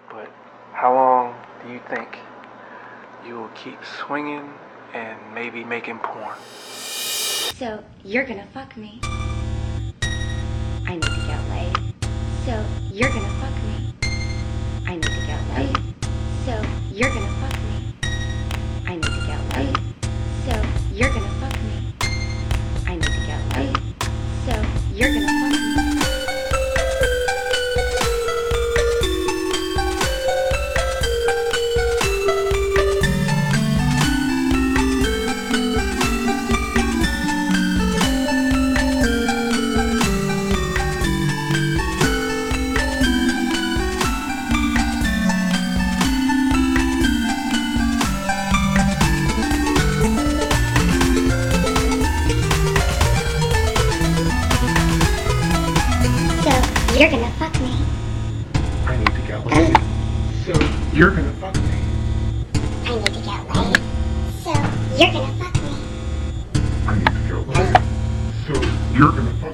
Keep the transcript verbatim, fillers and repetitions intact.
But how long do you think you will keep swinging and maybe making porn? So, you're gonna fuck me. I need to get laid. So, you're gonna fuck me. I need to get laid. So, you're gonna fuck me. I need to get laid. So, you're gonna fuck me. I need to get laid. So, you're gonna fuck me. You're gonna fuck me. I need to get laid. So you're gonna fuck me. I need to get laid. So you're gonna fuck me. I need to get laid. So you're gonna fuck me.